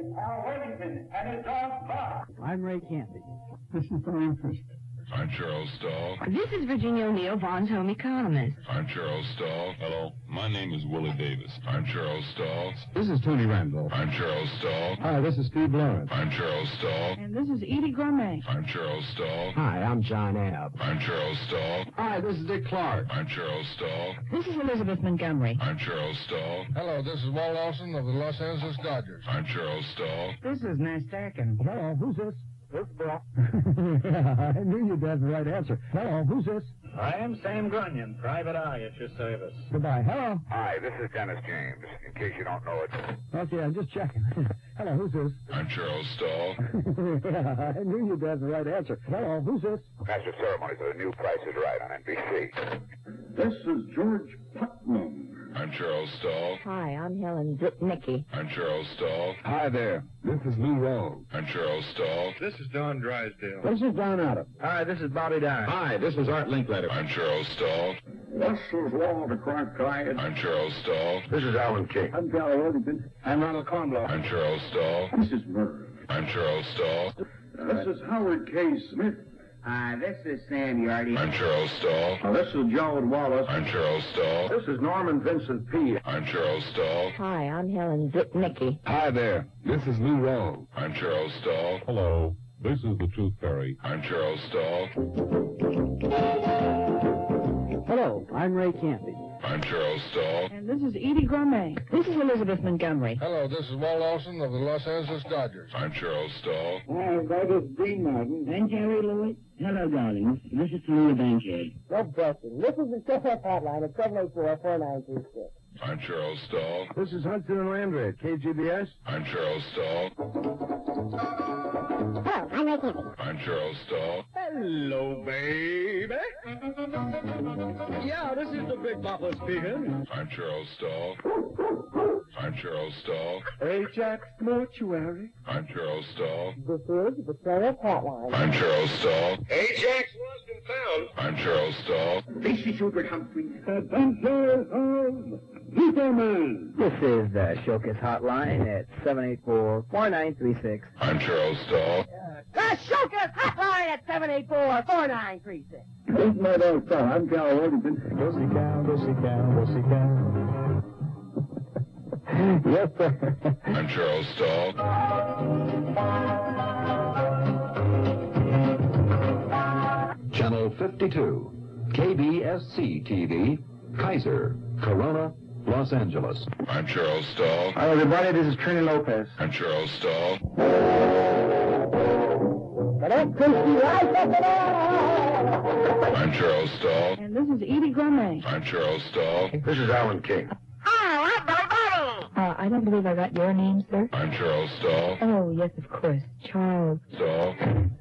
Al Worthington and his dog Buck. I'm Ray Canty. This is Brian Fisk. I'm Charles Stahl. This is Virginia O'Neill, Vaughn's home economist. I'm Charles Stahl. Hello, my name is Willie Davis. I'm Charles Stahl. This is Tony Randall. I'm Charles Stahl. Hi, this is Steve Lawrence. I'm Charles Stahl. And this is Edie Gourmet. I'm Charles Stahl. Hi, I'm John Abb. I'm Charles Stahl. Hi, this is Dick Clark. I'm Charles Stahl. This is Elizabeth Montgomery. I'm Charles Stahl. Hello, this is Walt Olson of the Los Angeles Dodgers. I'm Charles Stahl. This is Nash Stackin. Hello, who's this? This Bill. I knew you'd have the right answer. Hello, who's this? I am Sam Grunion, private eye at your service. Goodbye. Hello. Hi, this is Dennis James, in case you don't know it. Okay, I'm just checking. Hello, who's this? I'm Charles Stahl. I knew you'd have the right answer. Hello, who's this? Master Ceremonies of the New Price is Right on NBC. This is George Putnam. I'm Charles Stahl. Hi, I'm Helen Zipnicki. I'm Charles Stahl. Hi there. This is Lou Rose. I'm Charles Stahl. This is Don Drysdale. This is Don Adams. Hi, this is Bobby Dye. Hi, this is Art Linkletter. I'm Charles Stahl. This is Walter Cronkite. I'm Charles Stahl. This is Alan King. I'm Cal Worthington. I'm Ronald Kornblow. I'm Charles Stahl. This is Merv. I'm Charles Stahl. This is Howard K. Smith. Hi, this is Sam Yardy. I'm Charles Stahl. This is Joe Wallace. I'm Charles Stahl. This is Norman Vincent Peale. I'm Charles Stahl. Hi, I'm Helen Zipnicki. Hi there. This is Lou Rose. I'm Charles Stahl. Hello, this is the Tooth Fairy. I'm Charles Stahl. Hello, I'm Ray Canty. I'm Charles Stahl. And this is Edie Gourmet. This is Elizabeth Montgomery. Hello, this is Walt Olson of the Los Angeles Dodgers. I'm Charles Stahl. Hi, that is Dean Martin. And Jerry Lewis. Hello, darlings. This is Tallulah Bankhead. No question. This is the CFF hotline at 784-4936. I'm Charles Stahl. This is Hudson and Landry at KGBS. I'm Charles Stahl. Hello, I'm Ray Canty. I'm Charles Stahl. Hello, baby. Yeah, this is the Big Bopper speaking. I'm Charles Stahl. I'm Charles Stahl. Ajax Mortuary. I'm Charles Stahl. This is the CFF hotline. I'm Charles Stahl. Ajax lost and found. I'm Charles Stahl. This is Hubert Humphrey. Adventure of Superman. This is the Showcase Hotline at 784-4936. I'm Charles Stahl. The Showcase hotline at 784-4936. This is my dog, Sal. I'm Cal Worthington. Go see cow, go see cow, go see cow. Yes, sir. I'm Charles Stahl. Channel 52, KBSC-TV, Kaiser, Corona, Los Angeles. I'm Charles Stahl. Hi, everybody. This is Trini Lopez. I'm Charles Stahl. I'm Charles Stahl. And this is Edie Gourmet. I'm Charles Stahl. This is Alan King. I don't believe I got your name, sir. I'm Charles Stahl. Oh, yes, of course. Charles. Stahl.